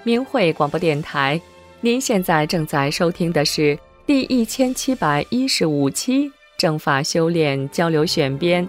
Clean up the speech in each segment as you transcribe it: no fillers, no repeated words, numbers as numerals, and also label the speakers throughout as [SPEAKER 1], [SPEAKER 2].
[SPEAKER 1] 明慧广播电台，您现在正在收听的是第1715期正法修炼交流选编。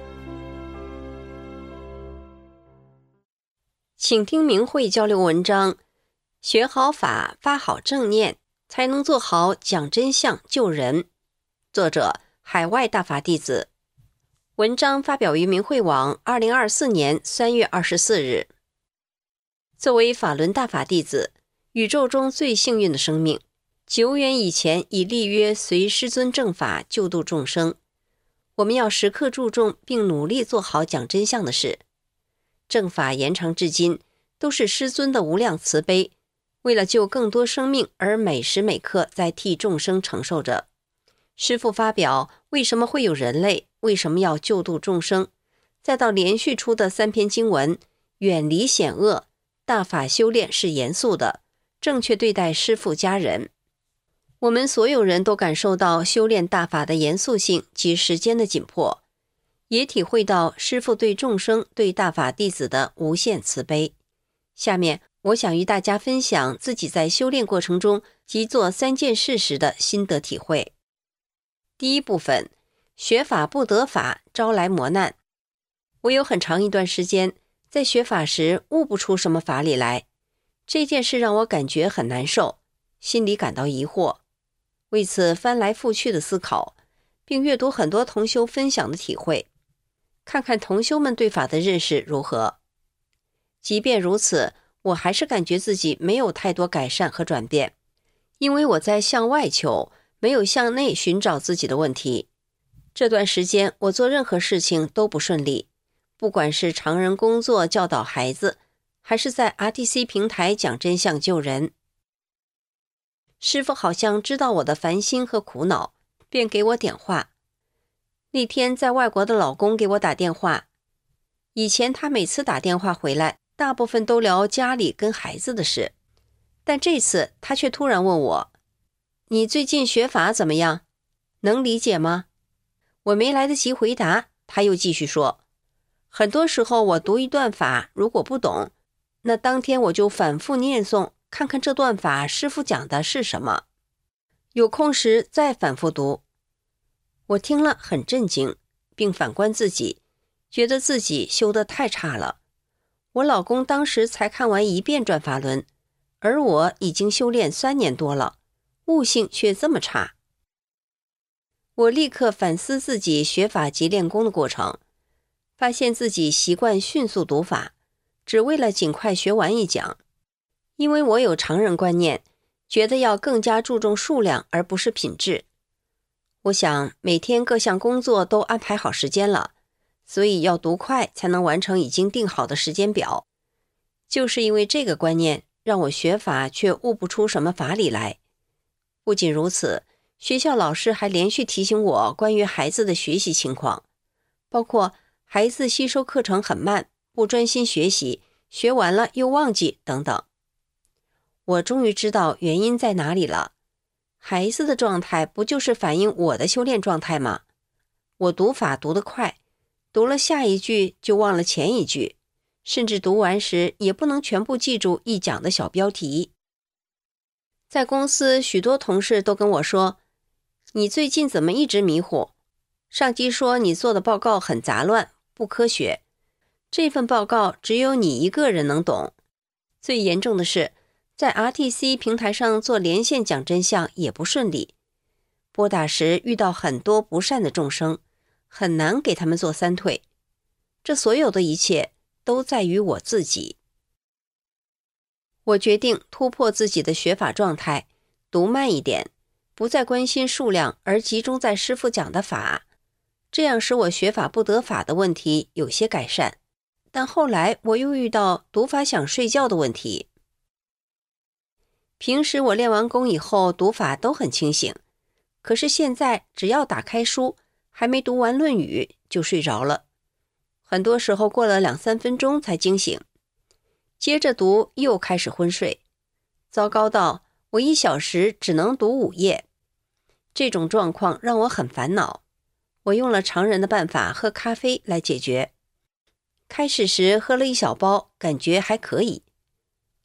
[SPEAKER 2] 请听明慧交流文章，学好法，发好正念，才能做好讲真相救人。作者：海外大法弟子。文章发表于明慧网2024年3月24日。作为法轮大法弟子，宇宙中最幸运的生命，久远以前已立约随师尊正法救度众生。我们要时刻注重并努力做好讲真相的事。正法延长至今，都是师尊的无量慈悲，为了救更多生命而每时每刻在替众生承受着。师父发表为什么会有人类，为什么要救度众生，再到连续出的3篇经文，远离险恶，大法修炼是严肃的，正确对待师父家人。我们所有人都感受到修炼大法的严肃性及时间的紧迫，也体会到师父对众生、对大法弟子的无限慈悲。下面我想与大家分享自己在修炼过程中即做3件事时的心得体会。第一部分，学法不得法，招来磨难。我有很长一段时间在学法时悟不出什么法理来，这件事让我感觉很难受，心里感到疑惑。为此翻来覆去的思考，并阅读很多同修分享的体会，看看同修们对法的认识如何。即便如此，我还是感觉自己没有太多改善和转变，因为我在向外求，没有向内寻找自己的问题。这段时间我做任何事情都不顺利，不管是常人工作教导孩子，还是在 RTC 平台讲真相救人。师父好像知道我的烦心和苦恼，便给我点化。那天在外国的老公给我打电话，以前他每次打电话回来，大部分都聊家里跟孩子的事，但这次他却突然问我，你最近学法怎么样？能理解吗？我没来得及回答，他又继续说，很多时候我读一段法，如果不懂，那当天我就反复念诵，看看这段法师父讲的是什么，有空时再反复读。我听了很震惊，并反观自己，觉得自己修得太差了。我老公当时才看完1遍转法轮，而我已经修炼3年多了，悟性却这么差。我立刻反思自己学法及练功的过程，发现自己习惯迅速读法，只为了尽快学完一讲。因为我有常人观念，觉得要更加注重数量而不是品质。我想每天各项工作都安排好时间了，所以要读快才能完成已经定好的时间表。就是因为这个观念，让我学法却悟不出什么法理来。不仅如此，学校老师还连续提醒我关于孩子的学习情况，包括孩子吸收课程很慢，不专心学习，学完了又忘记等等。我终于知道原因在哪里了。孩子的状态不就是反映我的修炼状态吗？我读法读得快，读了下一句就忘了前一句，甚至读完时也不能全部记住一讲的小标题。在公司许多同事都跟我说，你最近怎么一直迷糊？上级说你做的报告很杂乱，不科学。这份报告只有你一个人能懂。最严重的是，在 RTC 平台上做连线讲真相也不顺利，拨打时遇到很多不善的众生，很难给他们做3退。这所有的一切都在于我自己。我决定突破自己的学法状态，读慢一点，不再关心数量，而集中在师父讲的法，这样使我学法不得法的问题有些改善。但后来我又遇到读法想睡觉的问题。平时我练完功以后读法都很清醒，可是现在只要打开书，还没读完《论语》就睡着了，很多时候过了2-3分钟才惊醒，接着读又开始昏睡，糟糕到我1小时只能读5页。这种状况让我很烦恼，我用了常人的办法喝咖啡来解决。开始时喝了1小包，感觉还可以，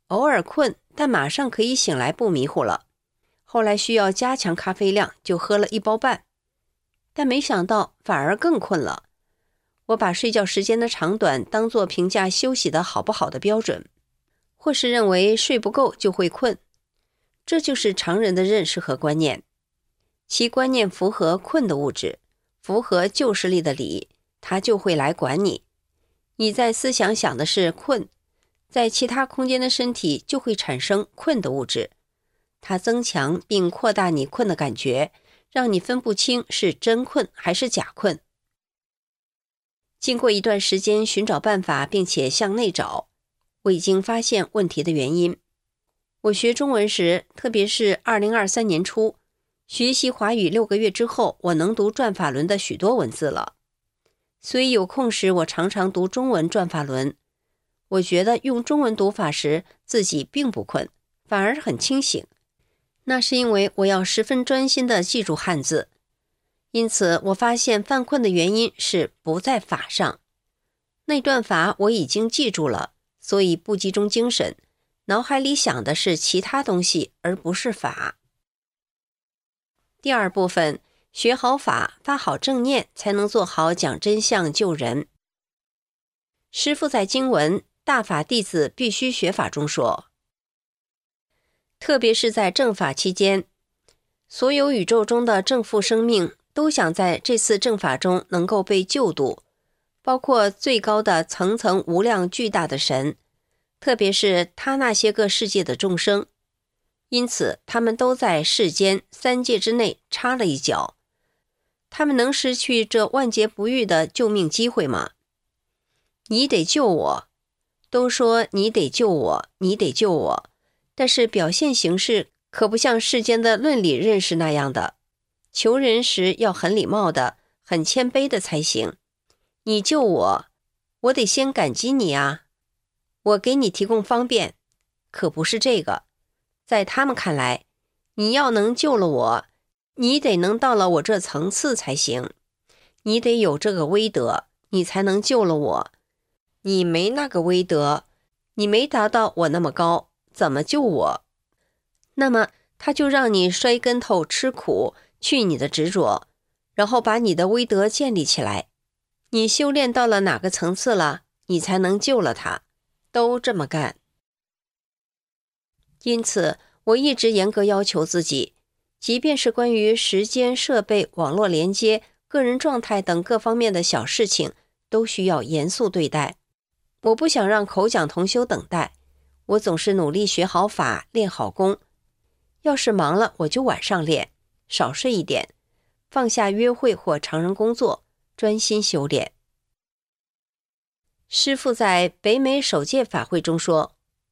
[SPEAKER 2] 偶尔困，但马上可以醒来不迷糊了。后来需要加强咖啡量，就喝了1包半，但没想到反而更困了。我把睡觉时间的长短当作评价休息的好不好的标准，或是认为睡不够就会困。这就是常人的认识和观念，其观念符合困的物质，符合旧势力的理，它就会来管你。你在思想想的是困，在其他空间的身体就会产生困的物质，它增强并扩大你困的感觉，让你分不清是真困还是假困。经过一段时间寻找办法并且向内找，我已经发现问题的原因。我学中文时，特别是2023年初，学习华语6个月之后，我能读转法轮的许多文字了。所以有空时我常常读中文转法轮。我觉得用中文读法时自己并不困，反而很清醒。那是因为我要十分专心地记住汉字。因此我发现犯困的原因是不在法上。那段法我已经记住了，所以不集中精神，脑海里想的是其他东西，而不是法。第二部分，学好法，发好正念，才能做好讲真相救人。师父在经文《大法弟子必须学法》中说，特别是在正法期间，所有宇宙中的正负生命都想在这次正法中能够被救度，包括最高的层层无量巨大的神，特别是他那些个世界的众生。因此他们都在世间3界之内插了一脚。他们能失去这万劫不遇的救命机会吗？你得救我，都说你得救我，你得救我，但是表现形式可不像世间的论理认识那样的。求人时要很礼貌的，很谦卑的才行。你救我，我得先感激你啊，我给你提供方便，可不是这个。在他们看来，你要能救了我，你得能到了我这层次才行，你得有这个威德，你才能救了我。你没那个威德，你没达到我那么高，怎么救我？那么他就让你摔跟头吃苦，去你的执着，然后把你的威德建立起来。你修炼到了哪个层次了，你才能救了他，都这么干。因此我一直严格要求自己，即便是关于时间、设备、网络连接、个人状态等各方面的小事情，都需要严肃对待。我不想让口讲同修等待，我总是努力学好法，练好功。要是忙了，我就晚上练，少睡一点，放下约会或常人工作，专心修炼。师父在北美首届法会中说，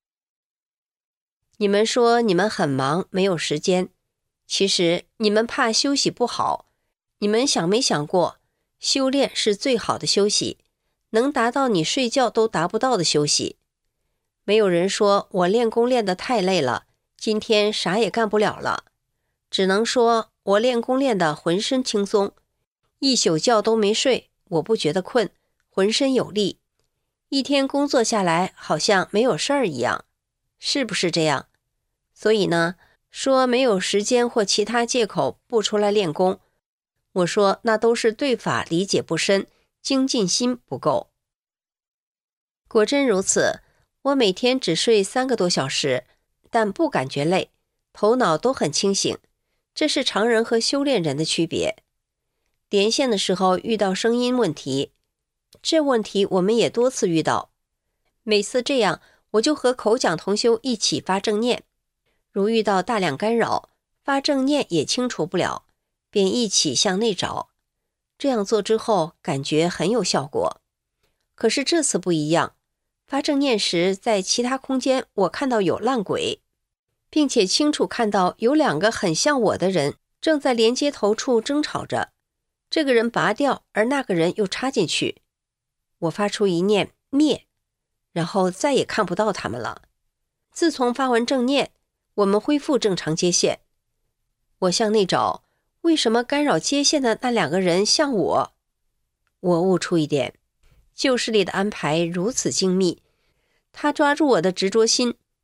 [SPEAKER 2] 你们说你们很忙，没有时间，其实你们怕休息不好。你们想没想过，修炼是最好的休息，能达到你睡觉都达不到的休息。没有人说我练功练得太累了，今天啥也干不了了，只能说我练功练得浑身轻松，一宿觉都没睡，我不觉得困，浑身有力，一天工作下来好像没有事儿一样，是不是这样？所以呢，说没有时间或其他借口不出来练功，我说那都是对法理解不深，精进心不够。果真如此，我每天只睡3个多小时，但不感觉累，头脑都很清醒，这是常人和修炼人的区别。连线的时候遇到声音问题，这问题我们也多次遇到，每次这样我就和口讲同修一起发正念，如遇到大量干扰，发正念也清除不了，便一起向内找。这样做之后感觉很有效果。可是这次不一样，发正念时在其他空间我看到有烂鬼，并且清楚看到有2个很像我的人正在连接头处争吵着，这个人拔掉，而那个人又插进去。我发出一念灭，然后再也看不到他们了。自从发完正念，我们恢复正常接线。我向内找，为什么干扰接线的那2个人像我？我悟出一点，旧势力的安排如此精密，他抓住我的执着心，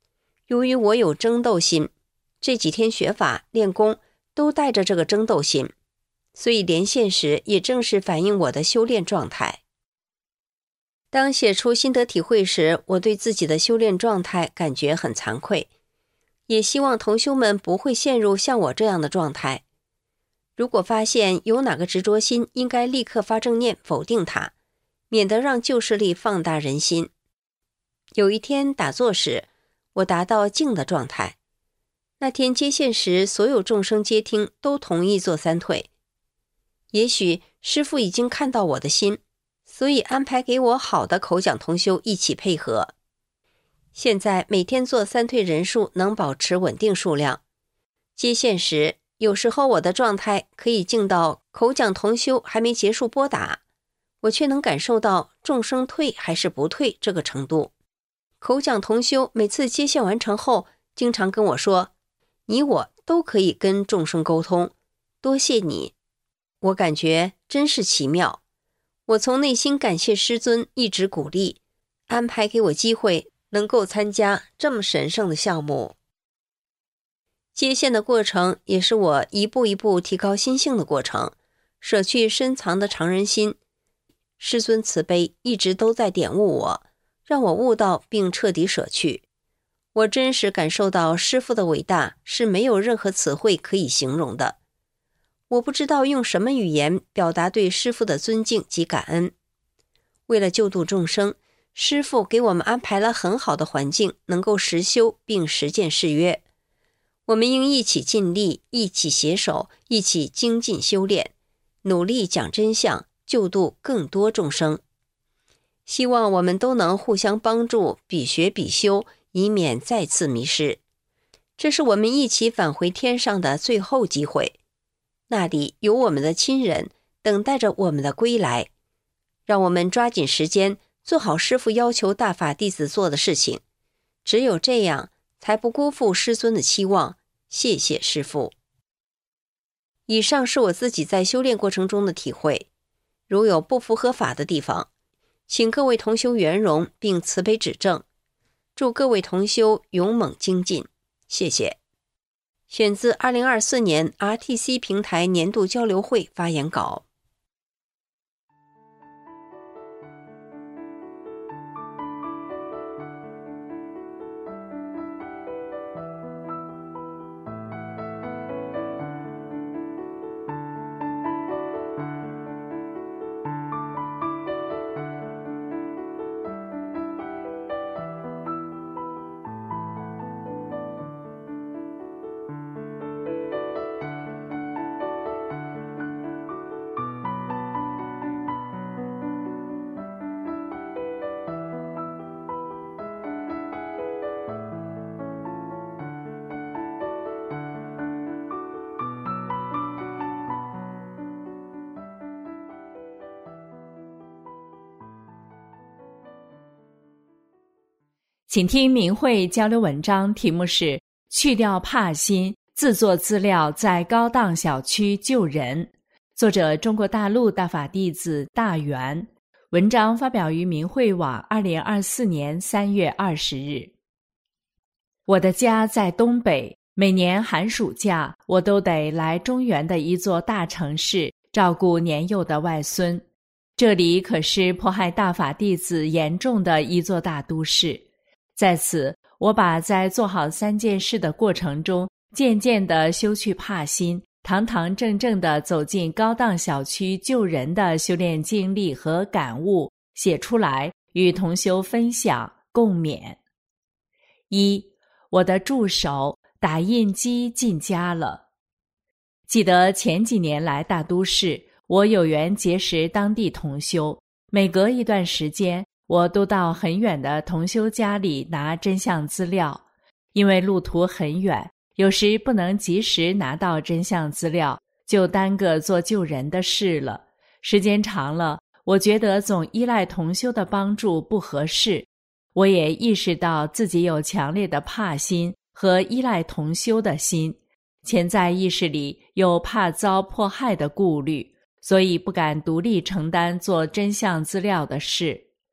[SPEAKER 2] 由于我有争斗心，这几天学法练功都带着这个争斗心，所以连线时也正是反映我的修炼状态。当写出心得体会时，我对自己的修炼状态感觉很惭愧，也希望同修们不会陷入像我这样的状态。如果发现有哪个执着心，应该立刻发正念否定它，免得让旧势力放大人心。有一天打坐时，我达到静的状态。那天接线时，所有众生接听都同意做三退。也许师父已经看到我的心，所以安排给我好的口讲同修一起配合。现在每天做三退人数能保持稳定数量。接线时，有时候我的状态可以静到口讲同修还没结束拨打，我却能感受到众生退还是不退这个程度。口讲同修每次接线完成后，经常跟我说，你我都可以跟众生沟通，多谢你。我感觉真是奇妙，我从内心感谢师尊一直鼓励，安排给我机会能够参加这么神圣的项目。接线的过程也是我一步一步提高心性的过程，舍去深藏的常人心。师尊慈悲一直都在点悟我，让我悟到并彻底舍去。我真实感受到师父的伟大是没有任何词汇可以形容的。我不知道用什么语言表达对师父的尊敬及感恩。为了救度众生，师父给我们安排了很好的环境，能够实修并实践誓约。我们应一起尽力，一起携手，一起精进修炼，努力讲真相，救度更多众生。希望我们都能互相帮助，比学比修，以免再次迷失。这是我们一起返回天上的最后机会，那里有我们的亲人等待着我们的归来。让我们抓紧时间，做好师父要求大法弟子做的事情，只有这样才不辜负师尊的期望。谢谢师父。以上是我自己在修炼过程中的体会，如有不符合法的地方，请各位同修圆融并慈悲指正。祝各位同修勇猛精进，谢谢。选自2024年 RTC 平台年度交流会发言稿。
[SPEAKER 1] 请听明慧交流文章，题目是去掉怕心，自作自料在高档小区救人，作者中国大陆大法弟子大圆，文章发表于明慧网2024年3月20日。我的家在东北，每年寒暑假我都得来中原的一座大城市照顾年幼的外孙，这里可是迫害大法弟子严重的一座大都市。在此，我把在做好3件事的过程中，渐渐地修去怕心，堂堂正正地走进高档小区救人的修炼经历和感悟写出来，与同修分享共勉。1. 我的助手打印机进家了。记得前几年来大都市，我有缘结识当地同修，每隔一段时间我都到很远的同修家里拿真相资料，因为路途很远，有时不能及时拿到真相资料，就耽搁做救人的事了。时间长了，我觉得总依赖同修的帮助不合适，我也意识到自己有强烈的怕心和依赖同修的心，潜在意识里有怕遭迫害的顾虑，所以不敢独立承担做真相资料的事。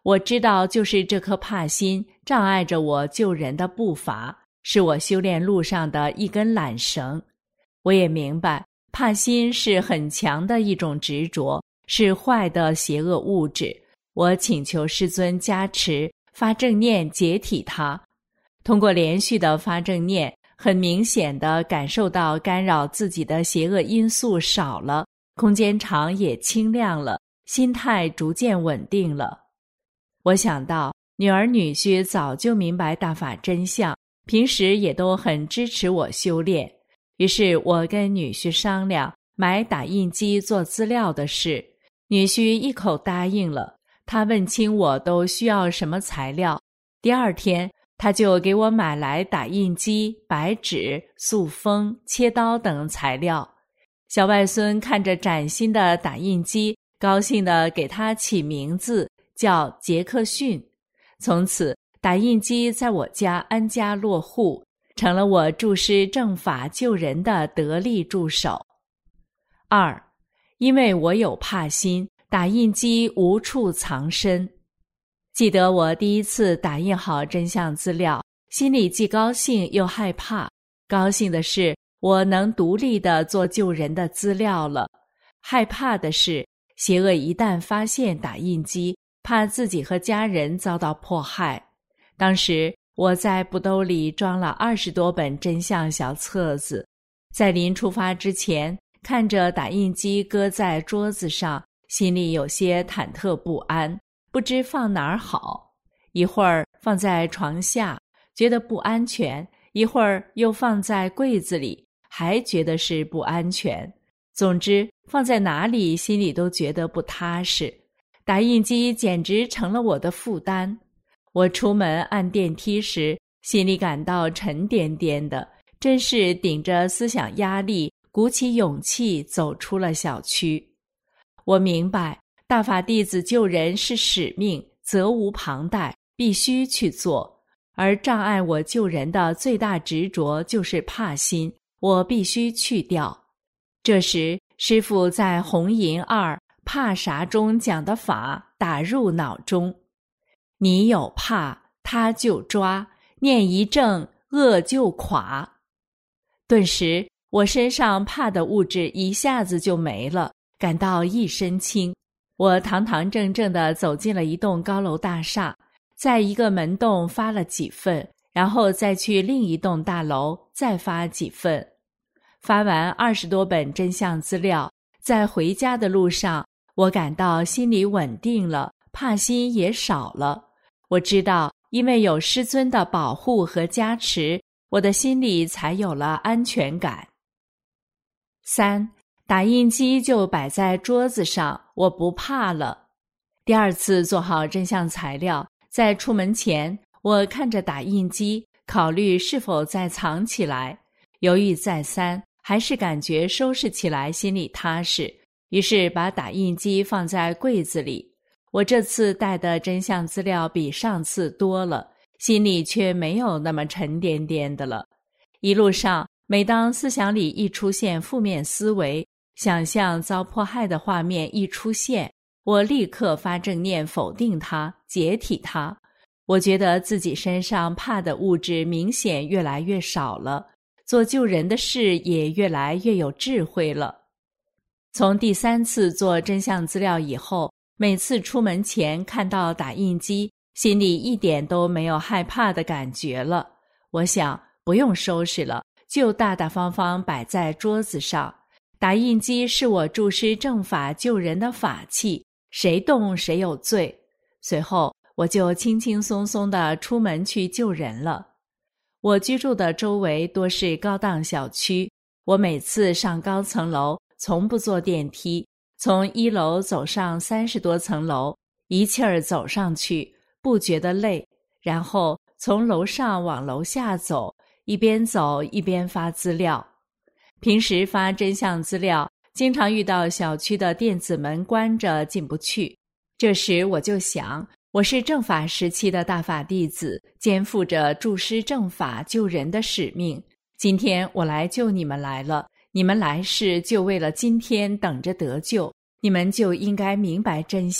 [SPEAKER 1] 我知道就是这颗怕心障碍着我救人的步伐，是我修炼路上的一根缆绳。我也明白，怕心是很强的一种执着，是坏的邪恶物质。我请求师尊加持，发正念解体它。通过连续的发正念，很明显地感受到干扰自己的邪恶因素少了，空间场也清亮了，心态逐渐稳定了。我想到女儿女婿早就明白大法真相，平时也都很支持我修炼。于是我跟女婿商量买打印机做资料的事，女婿一口答应了。他问清我都需要什么材料，第二天他就给我买来打印机、白纸、塑封、切刀等材料。小外孙看着崭新的打印机，高兴地给他起名字叫杰克逊。从此打印机在我家安家落户，成了我助师正法救人的得力助手。2. 因为我有怕心，打印机无处藏身。记得我第一次打印好真相资料，心里既高兴又害怕。高兴的是我能独立地做救人的资料了，害怕的是邪恶一旦发现打印机，怕自己和家人遭到迫害。当时我在布兜里装了20多本真相小册子，在临出发之前，看着打印机搁在桌子上，心里有些忐忑不安，不知放哪儿好。一会儿放在床下，觉得不安全；一会儿又放在柜子里，还觉得是不安全。总之，放在哪里心里都觉得不踏实。打印机简直成了我的负担。我出门按电梯时，心里感到沉甸甸的，真是顶着思想压力，鼓起勇气走出了小区。我明白，大法弟子救人是使命，责无旁贷，必须去做。而障碍我救人的最大执着就是怕心，我必须去掉。这时，师父在红银2怕啥中讲的法打入脑中：你有怕，他就抓，念一正，恶就垮。顿时，我身上怕的物质一下子就没了，感到一身轻。我堂堂正正地走进了一栋高楼大厦，在一个门洞发了几份，然后再去另一栋大楼再发几份。发完20多本真相资料，在回家的路上，我感到心里稳定了，怕心也少了。我知道，因为有师尊的保护和加持，我的心里才有了安全感。3. 打印机就摆在桌子上，我不怕了。第二次做好真相材料，在出门前，我看着打印机，考虑是否再藏起来。犹豫再三，还是感觉收拾起来心里踏实，于是把打印机放在柜子里。我这次带的真相资料比上次多了，心里却没有那么沉甸甸的了。一路上，每当思想里一出现负面思维，想象遭迫害的画面一出现，我立刻发正念否定它，解体它。我觉得自己身上怕的物质明显越来越少了，做救人的事也越来越有智慧了。从第3次做真相资料以后，每次出门前看到打印机，心里一点都没有害怕的感觉了。我想不用收拾了，就大大方方摆在桌子上。打印机是我助师正法救人的法器，谁动谁有罪。随后我就轻轻松松地出门去救人了。我居住的周围多是高档小区，我每次上高层楼从不坐电梯，从1楼走上30多层楼，一气儿走上去，不觉得累，然后从楼上往楼下走，一边走一边发资料。平时发真相资料，经常遇到小区的电子门关着进不去。这时我就想，我是正法时期的大法弟子，肩负着助师正法救人的使命。今天我来救你们来了，你们来世就为了今天等着得救，你们就应该明白真相，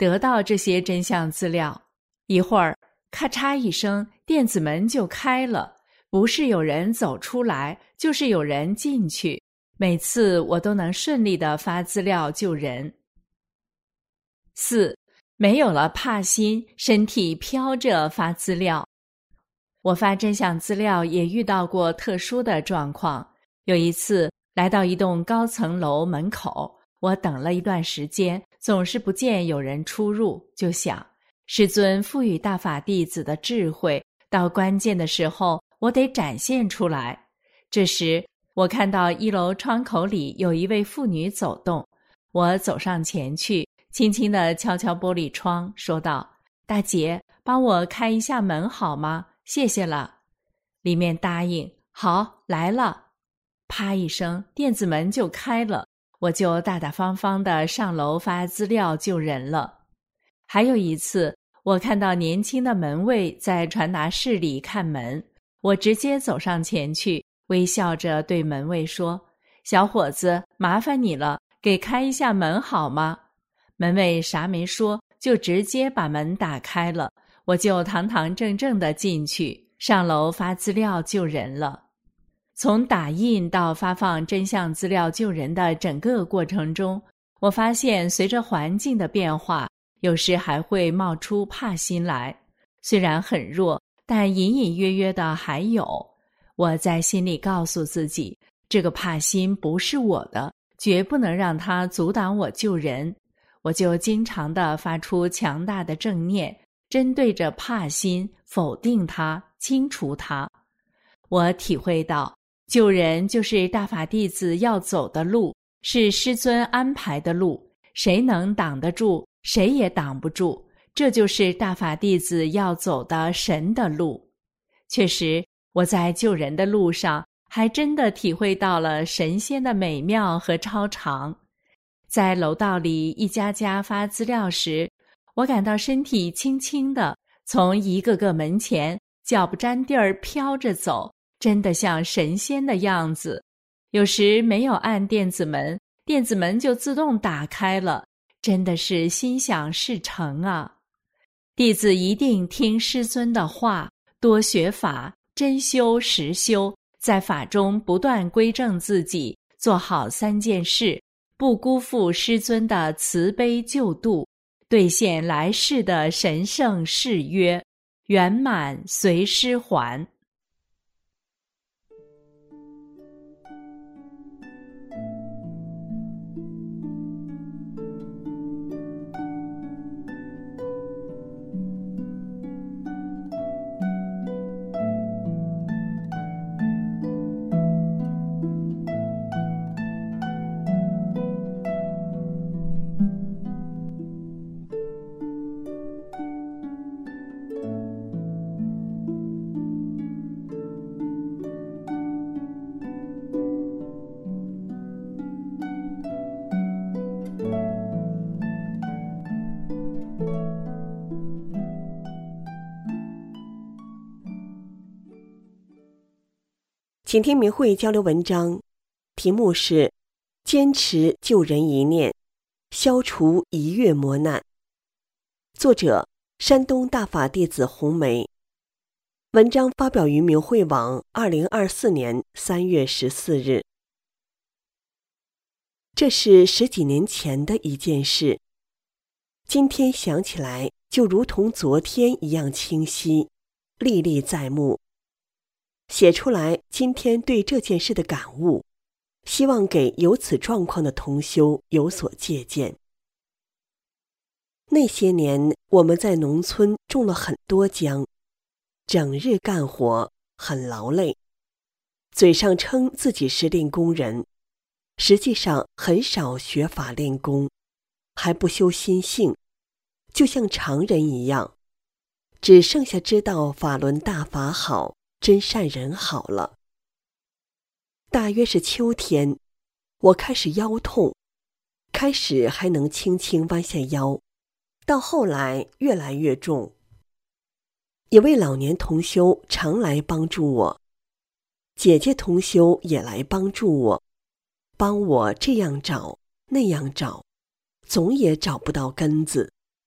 [SPEAKER 1] 得到这些真相资料。一会儿，咔嚓一声，电子门就开了，不是有人走出来，就是有人进去。每次我都能顺利地发资料救人。4. 没有了怕心，身体飘着发资料。我发真相资料也遇到过特殊的状况。有一次来到一栋高层楼门口，我等了一段时间，总是不见有人出入，就想师尊赋予大法弟子的智慧，到关键的时候我得展现出来。这时我看到1楼窗口里有一位妇女走动，我走上前去，轻轻地敲敲玻璃窗，说道：大姐，帮我开一下门好吗？谢谢了。里面答应：好，来了。啪一声，电子门就开了，我就大大方方地上楼发资料救人了。还有一次，我看到年轻的门卫在传达室里看门，我直接走上前去，微笑着对门卫说：小伙子，麻烦你了，给开一下门好吗？门卫啥没说，就直接把门打开了，我就堂堂正正地进去，上楼发资料救人了。从打印到发放真相资料救人的整个过程中，我发现随着环境的变化，有时还会冒出怕心来。虽然很弱，但隐隐约约的还有。我在心里告诉自己，这个怕心不是我的，绝不能让它阻挡我救人。我就经常地发出强大的正念，针对着怕心，否定它，清除它。我体会到，救人就是大法弟子要走的路，是师尊安排的路，谁能挡得住，谁也挡不住，这就是大法弟子要走的神的路。确实，我在救人的路上，还真的体会到了神仙的美妙和超常。在楼道里一家家发资料时，我感到身体轻轻的从一个个门前脚不沾地儿飘着走，真的像神仙的样子。有时没有按电子门，电子门就自动打开了，真的是心想事成啊！弟子一定听师尊的话，多学法，真修实修，在法中不断归正自己，做好3件事，不辜负师尊的慈悲救度，兑现来世的神圣誓约，圆满随师还。
[SPEAKER 3] 请听明慧交流文章，题目是坚持救人一念，消除一月磨难。作者山东大法弟子红梅。文章发表于明慧网2024年3月14日。这是10几年前的一件事，今天想起来就如同昨天一样清晰，历历在目。写出来今天对这件事的感悟，希望给有此状况的同修有所借鉴。那些年我们在农村种了很多姜，整日干活，很劳累，嘴上称自己是练功人，实际上很少学法练功，还不修心性，就像常人一样，只剩下知道法轮大法好，真善人好了。大约是秋天，我开始腰痛，开始还能轻轻弯下腰，到后来越来越重。一位老年同修常来帮助我，姐姐同修也来帮助我，帮我这样找那样找，总也找不到根子，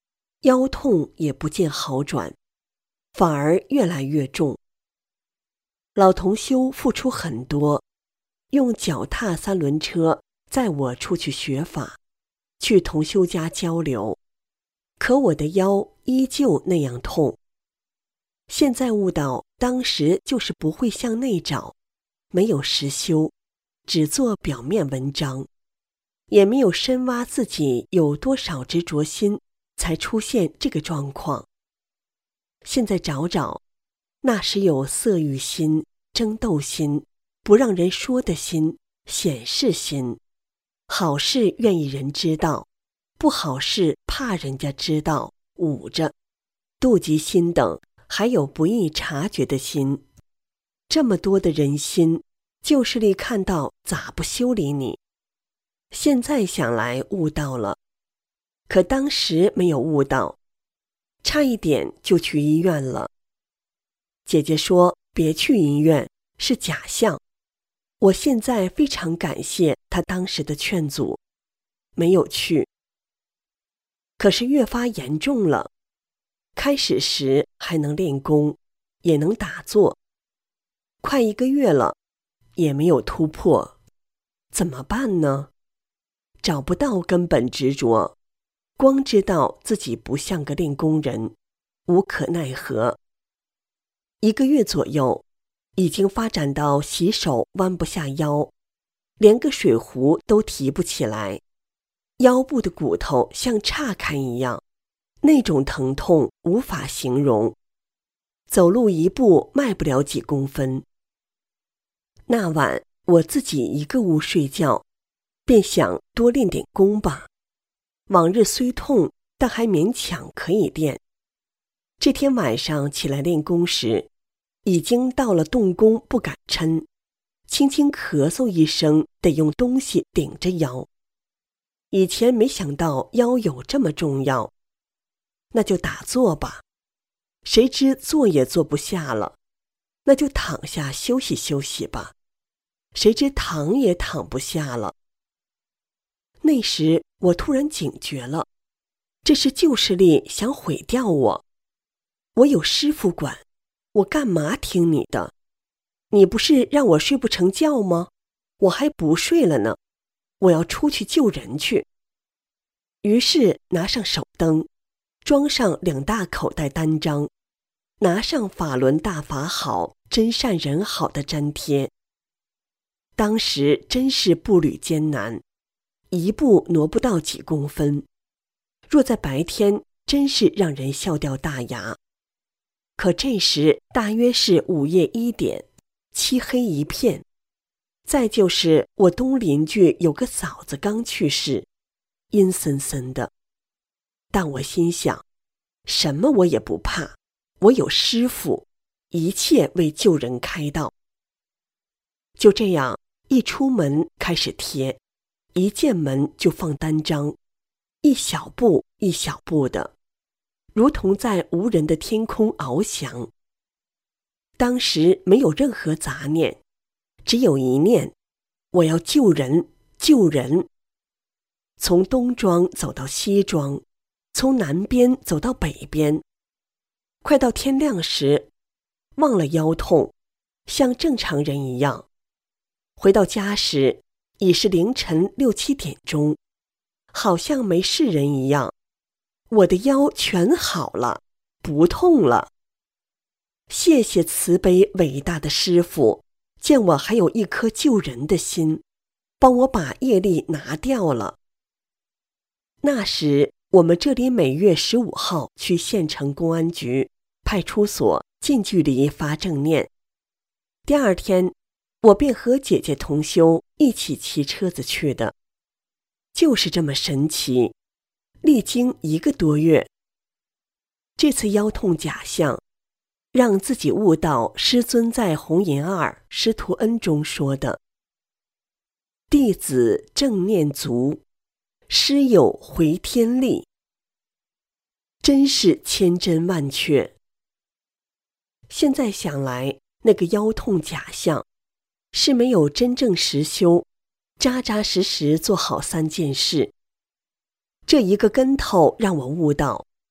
[SPEAKER 3] 腰痛也不见好转，反而越来越重。老同修付出很多，用脚踏三轮车载我出去学法，去同修家交流，可我的腰依旧那样痛。现在悟到，当时就是不会向内找，没有实修，只做表面文章，也没有深挖自己有多少执着心，才出现这个状况。现在找找，那时有色欲心、争斗心、不让人说的心、显示心，好事愿意人知道，不好事怕人家知道，捂着，妒忌心等，还有不易察觉的心。这么多的人心，旧势力看到咋不修理你？现在想来悟到了，可当时没有悟到，差一点就去医院了。姐姐说别去医院，是假象。我现在非常感谢她当时的劝阻，没有去。可是越发严重了，开始时还能练功，也能打坐，快1个月了，也没有突破，怎么办呢？找不到根本执着，光知道自己不像个练功人，无可奈何。1个月左右，已经发展到洗手弯不下腰，连个水壶都提不起来，腰部的骨头像岔开一样，那种疼痛无法形容，走路1步迈不了几公分。那晚我自己一个屋睡觉，便想多练点功吧。往日虽痛，但还勉强可以练。这天晚上起来练功时，已经到了动功不敢抻，轻轻咳嗽一声，得用东西顶着腰。以前没想到腰有这么重要，那就打坐吧。谁知坐也坐不下了，那就躺下休息休息吧。谁知躺也躺不下了。那时我突然警觉了，这是旧势力想毁掉我。我有师父管，我干嘛听你的？你不是让我睡不成觉吗？我还不睡了呢，我要出去救人去。于是拿上手灯，装上2大口袋单张，拿上法轮大法好、真善人好的粘贴。当时真是步履艰难，1步挪不到几公分，若在白天真是让人笑掉大牙。可这时大约是午夜1点，漆黑一片。再就是我东邻居有个嫂子刚去世，阴森森的。但我心想，什么我也不怕，我有师父，一切为救人开道。就这样，一出门开始贴，一进门就放单张，一小步一小步的，如同在无人的天空翱翔。当时没有任何杂念，只有一念，我要救人，救人。从东庄走到西庄，从南边走到北边，快到天亮时，忘了腰痛，像正常人一样。回到家时，已是凌晨6、7点钟，好像没事人一样。我的腰全好了，不痛了。谢谢慈悲伟大的师父，见我还有一颗救人的心，帮我把业力拿掉了。那时我们这里每月15号去县城公安局、派出所近距离发正念。第2天，我便和姐姐同修一起骑车子去的。就是这么神奇，历经1个多月。这次腰痛假象，让自己悟到师尊在红岩2师徒恩中说的：弟子正念足，师有回天力。真是千真万确。现在想来，那个腰痛假象，是没有真正实修，扎扎实实做好3件事。这一个跟头让我悟到，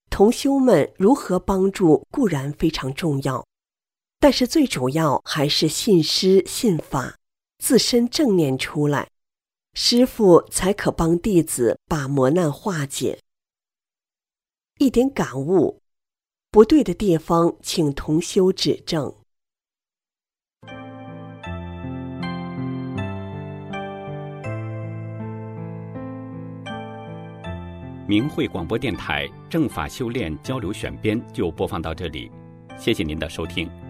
[SPEAKER 3] 同修们如何帮助固然非常重要，但是最主要还是信师信法，自身正念出来，师父才可帮弟子把磨难化解。一点感悟，不对的地方请同修指正。
[SPEAKER 4] 明慧广播电台正法修炼交流选编就播放到这里，谢谢您的收听。